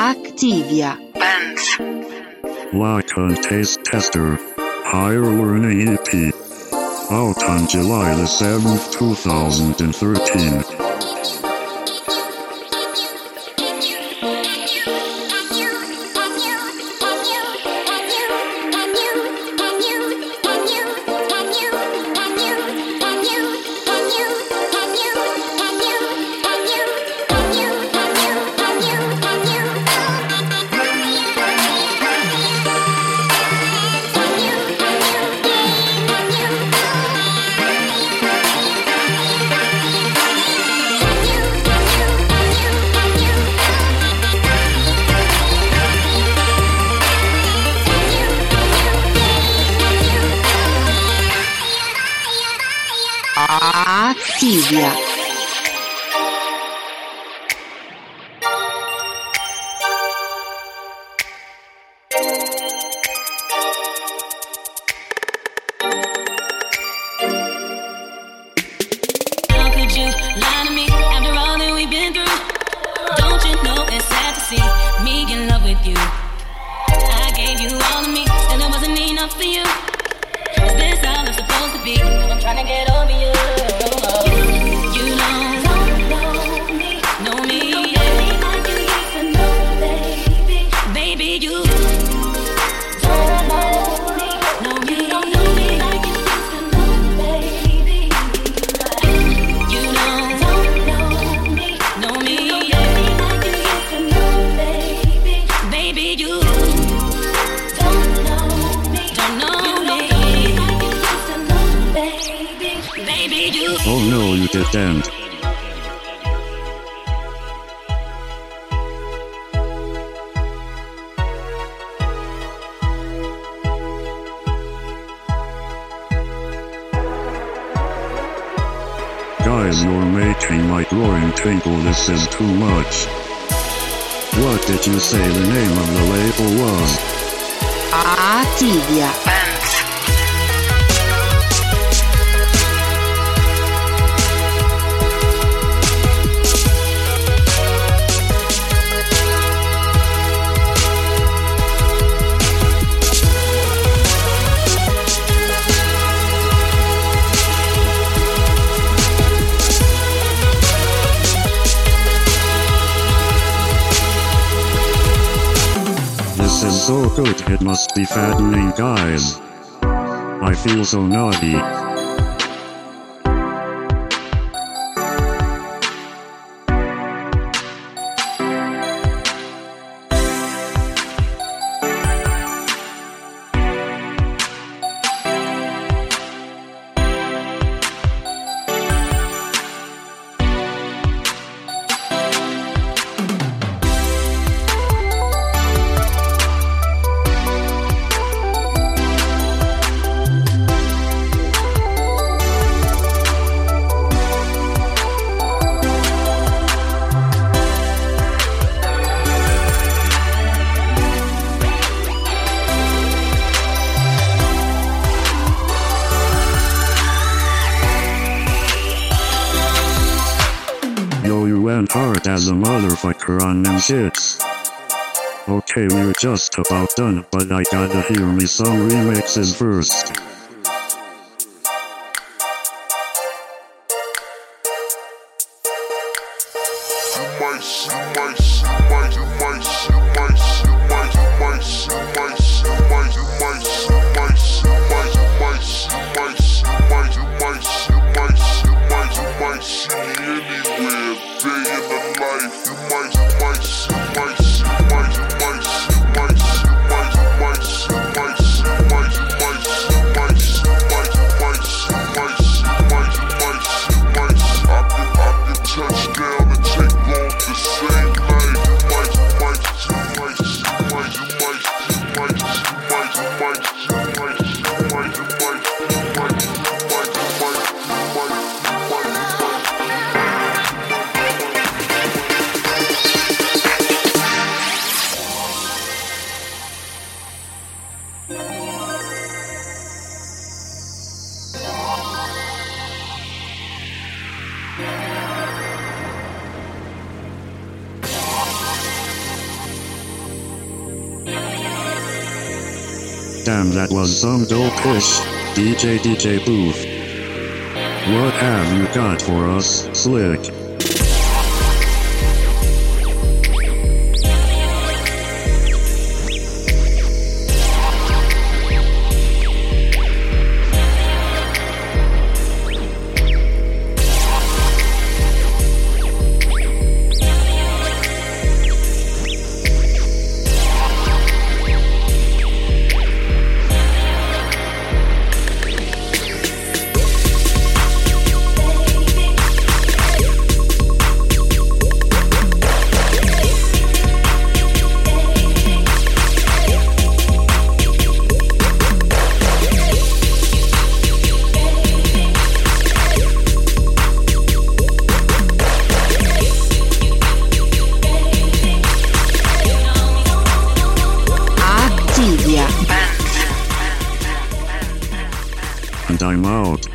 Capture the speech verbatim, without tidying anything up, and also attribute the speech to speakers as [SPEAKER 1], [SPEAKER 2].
[SPEAKER 1] Activia.
[SPEAKER 2] Benz.
[SPEAKER 3] Lycan Taste Tester. Higher Learning E P. Out on July the seventh, two thousand thirteen.
[SPEAKER 1] Activia.
[SPEAKER 4] How could you lie to me after all that we've been through? Don't you know it's sad to see me in love with you? I gave you all of me, still it wasn't enough for you. Is this how it's supposed to be? I'm trying to get over you. You don't know me, know me, yeah. Like you used to know, baby. Baby, you don't know me, know me, don't know me like you used to know, baby. You don't know me, know me, yeah. Like you used to know, baby. Baby, you don't know me, don't know me. Baby, you.
[SPEAKER 3] Oh no, you didn't. Guys, you're making my groin tingle. This is too much. What did you say the name of the label was?
[SPEAKER 1] Activia.
[SPEAKER 2] Benz.
[SPEAKER 3] This is so good, it must be fattening, guys. I feel so naughty. Yo, you went hard as a motherfucker on them shits. Okay, we're just about done, but I gotta hear me some remixes first.
[SPEAKER 5] Touchdown and take off the same.
[SPEAKER 3] Damn, that was some dope-ish. D J D J Booth. What have you got for us, Slick? And I'm out.